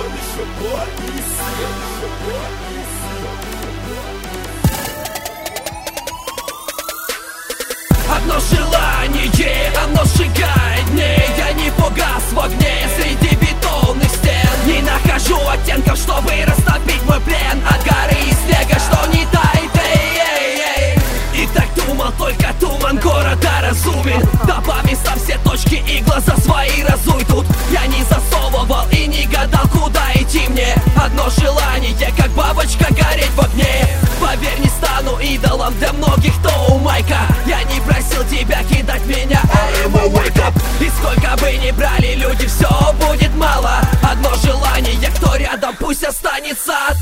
Одно желание, оно сжигает дней. Я не погас в огне среди бетонных стен. Не нахожу оттенков, чтобы растопить мой плен. От горы и снега, что не тает, И так думал, только туман города разумен. Да по местам все точки и глаза свои разуй. Тут я не засовывал и не гадал, куда идти мне. Одно желание, как бабочка, гореть в огне. Поверь, не стану идолом для многих, кто у майка. Я не просил тебя кидать меня, wake up. И сколько бы ни брали люди, все будет мало. Одно желание, кто рядом, пусть останется.